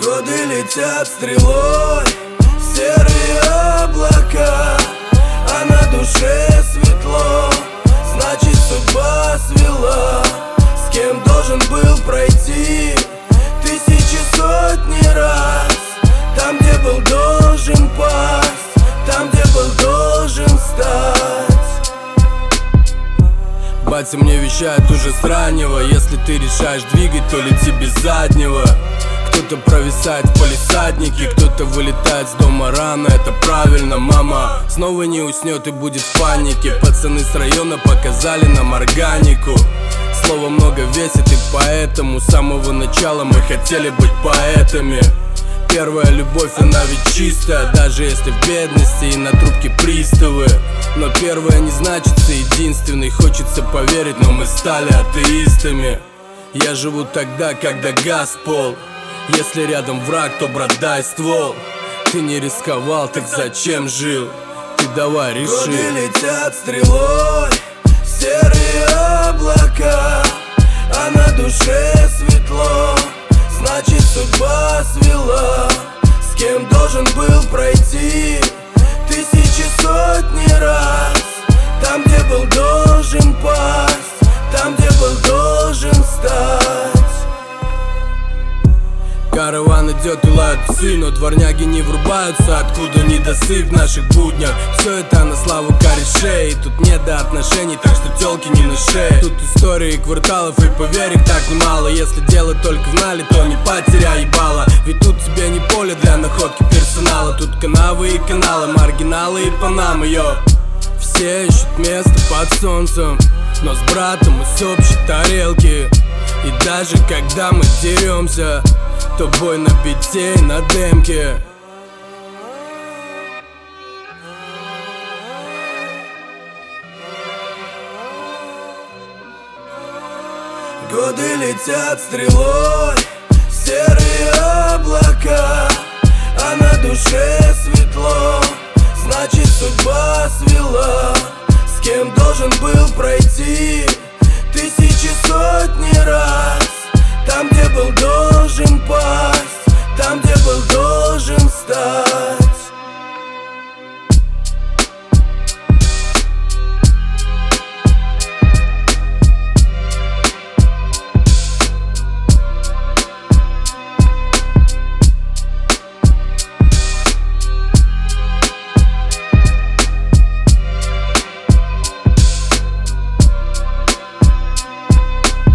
Годы летят стрелой, серые облака, а на душе светло, значит судьба свела. С кем должен был пройти тысячи, сотни раз, там, где был должен пасть, там, где был должен встать. Батя мне вещает уже с раннего: если ты решаешь двигать, то лети без заднего. Кто-то провисает в палисаднике, кто-то вылетает с дома рано. Это правильно, мама снова не уснет и будет в панике. Пацаны с района показали нам органику. Слово много весит, и поэтому с самого начала мы хотели быть поэтами. Первая любовь, она ведь чистая, даже если в бедности и на трубке приставы. Но первая не значится единственной, хочется поверить, но мы стали атеистами. Я живу тогда, когда газ в пол. Если рядом враг, то брат, дай ствол. Ты не рисковал, так зачем жил? Ты давай реши. Годы летят стрелой, серые облака, а на душе светло, значит судьба свела. С кем должен был пройти тысячи, сотни раз, там, где был должен пасть, там, где был должен встать. Караван идет и лают псы, но дворняги не врубаются, откуда недосып в наших буднях. Все это на славу корешей, тут нет до отношений, так что тёлки не на шее. Тут истории кварталов, и поверь, их так немало. Если дело только в нале, то не потеряй ебало. Ведь тут тебе не поле для находки персонала. Тут канавы и каналы, маргиналы и панамы, йо. Все ищут место под солнцем, но с братом мы с общей тарелки. И даже когда мы деремся, то бой на бите и на демке. Годы летят стрелой, серые облака, а на душе светло, значит судьба свела. С кем должен был пройти